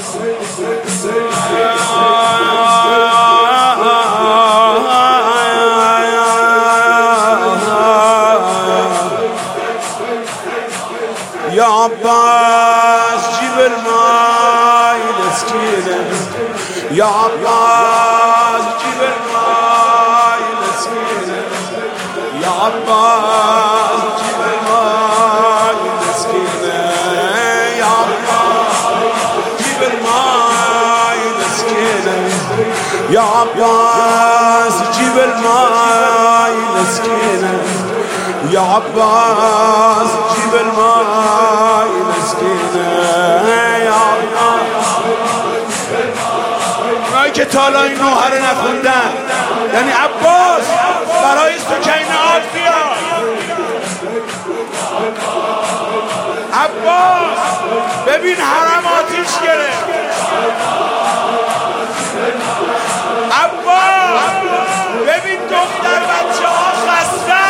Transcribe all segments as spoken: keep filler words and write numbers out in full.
يا عباس جيب الماي مسكينة يا عباس جيب الماي مسكينة يا عباس جيب الماي مسكينة يا عباس جيب الماي مسكينة يا عباس جيب الماي مسكينة يا عباس جيب الماي مسكينة يا عباس اونایی که تالا این نوحه رو نخوندن یعنی عباس برای سکینه آب بیار عباس ببین حرم آتیش گرفت عباس ببین دختر بچه ها خسته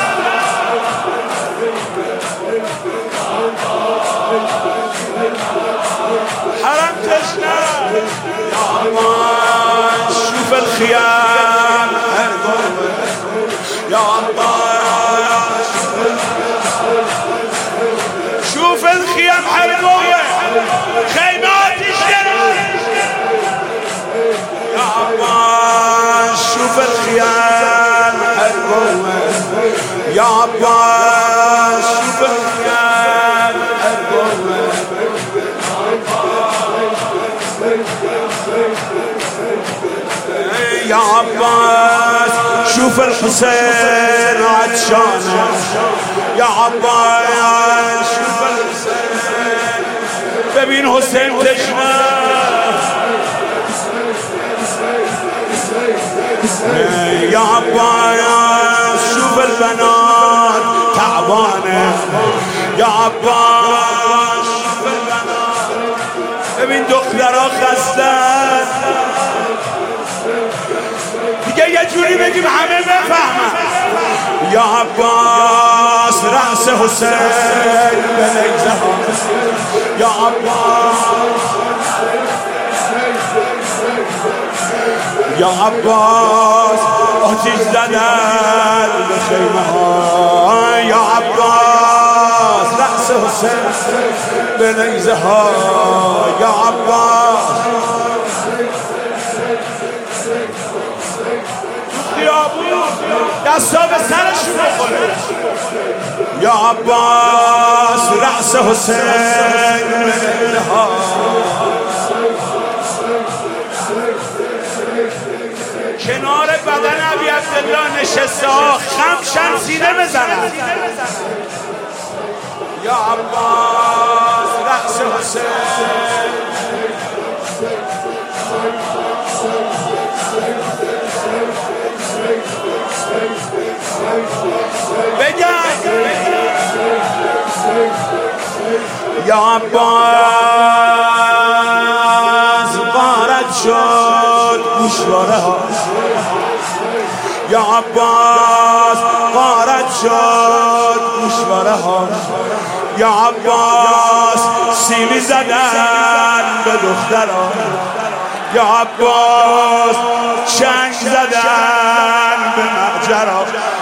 حرم تشنه يا عباس شوف الخيام يا عباس شوف الخيام حرقوه خيمات الشرق يا عباس شوف الخيام حرقوه يا عباس شوف الخيام حرقوه يا عباس شوف الحسين عطشانه يا عباس شوف الحسين ببين حسين تشنه يا عباس شوف البنات تعبانه يا عباس شوف البنات ببین دخترها خستن دیگه یه جوری بگیم همه بفهمن یا عباس رأس حسین به نیزه ها یا عباس یا عباس آتیش زدن به خیمه ها یا عباس رأس حسین به نیزه ها یا عباس دستا به سرشون بخوره یا عباس رأس حسین به نیزه ها کنار بدن ابی عبدالله نشسته ها خمشن سینه بزنن یا عباس رأس حسین بگن یا عباس غارت شد گوشواره ها یا عباس غارت شد گوشواره ها یا عباس سیلی زدن به دخترها یا عباس چنگ زدن به مهجرها